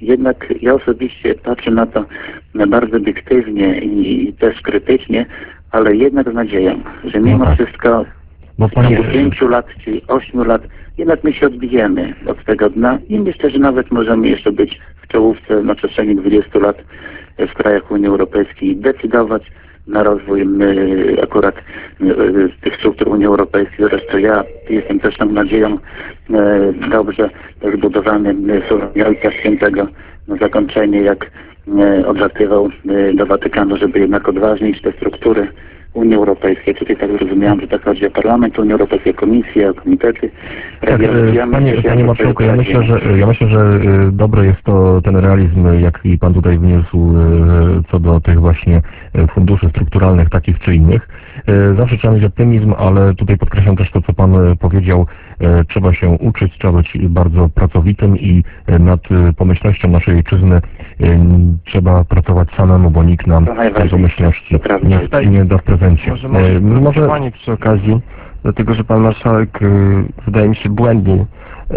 Jednak ja osobiście patrzę na to bardzo obiektywnie i też krytycznie, ale jednak z nadzieją, że mimo wszystko Bo w ciągu panie, 5 lat czy 8 lat jednak my się odbijemy od tego dna i myślę, że nawet możemy jeszcze być w czołówce na przestrzeni 20 lat w krajach Unii Europejskiej i decydować na rozwój akurat tych struktur Unii Europejskiej. Zresztą ja jestem też tą nadzieją dobrze zbudowanym słowem Ojca Świętego na zakończenie, jak odlatywał do Watykanu, żeby jednak odważnić te struktury Unii Europejskiej. Tutaj tak zrozumiałem, że tak chodzi o Parlament Unii Europejskiej, Komisję, komitety. tak, panie marszałku, ja myślę, że dobre jest to ten realizm, jaki pan tutaj wniósł co do tych właśnie funduszy strukturalnych, takich czy innych. Zawsze trzeba mieć optymizm, ale tutaj podkreślam też to, co pan powiedział. Trzeba się uczyć, trzeba być bardzo pracowitym i nad pomyślnością naszej ojczyzny trzeba pracować samemu, bo nikt nam tej pomyślności nie da w prezencie. Może Pani przy okazji, dlatego że Pan Marszałek wydaje mi się błędnie,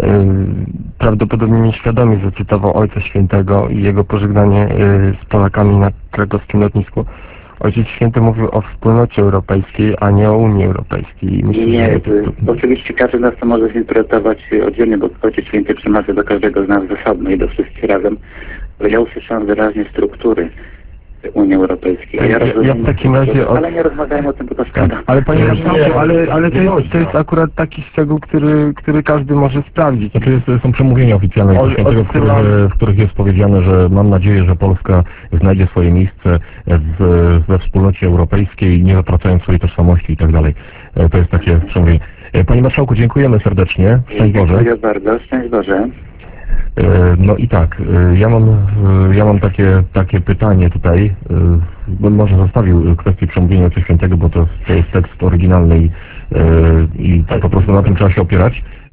prawdopodobnie nieświadomie zacytował Ojca Świętego i jego pożegnanie z Polakami na krakowskim lotnisku. Ojciec Święty mówił o wspólnocie europejskiej, a nie o Unii Europejskiej. Myślę, nie, oczywiście każdy z nas to może zinterpretować oddzielnie, bo Ojciec Święty przemawia do każdego z nas z osobna i do wszystkich razem. Ale ja usłyszałem wyraźnie struktury Unii Europejskiej. Ja w takim razie... Ale nie rozmawiajmy o tym, bo to skandal. Ale panie marszałku, ale to jest akurat taki szczegół, który każdy może sprawdzić. Znaczy są przemówienia oficjalne Świętego, w których jest powiedziane, że mam nadzieję, że Polska znajdzie swoje miejsce we wspólnocie europejskiej, nie zatracając swojej tożsamości i tak dalej. To jest takie przemówienie. Panie marszałku, dziękujemy serdecznie. Szczęść Boże. Dziękuję bardzo. Szczęść Boże. No i tak, ja mam takie pytanie tutaj, bo może zostawił kwestię przemówienia Ojca Świętego, bo to jest tekst oryginalny i po prostu na tym trzeba się opierać.